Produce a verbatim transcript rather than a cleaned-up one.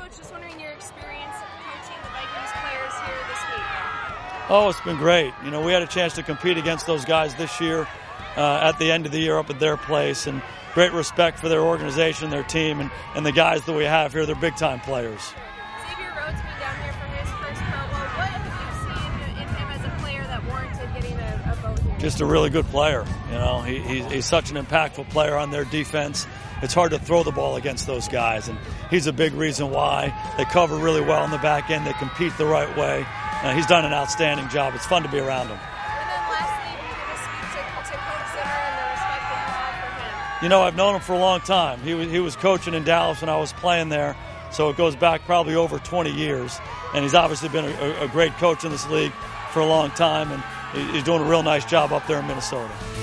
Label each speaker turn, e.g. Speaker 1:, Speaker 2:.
Speaker 1: Coach, just wondering your experience coaching the Vikings players here this week.
Speaker 2: Oh, it's been great. You know, we had a chance to compete against those guys this year uh, at the end of the year up at their place, and great respect for their organization, their team, and, and the guys that we have here. They're big-time players.
Speaker 1: Xavier Rhodes being down here for his first Pro Bowl. What have you seen in him as a player that warranted getting a, a vote here?
Speaker 2: Just a really good player. You know, he, he's, he's such an impactful player on their defense. It's hard to throw the ball against those guys, and he's a big reason why. They cover really well in the back end. They compete the right way. Uh, he's done an outstanding job. It's fun to be around him.
Speaker 1: And then lastly, if you could just speak to, to Coach Zimmer and the respect that you have for him.
Speaker 2: You know, I've known him for a long time. He was, he was coaching in Dallas when I was playing there, so it goes back probably over twenty years. And he's obviously been a, a great coach in this league for a long time, and he's doing a real nice job up there in Minnesota.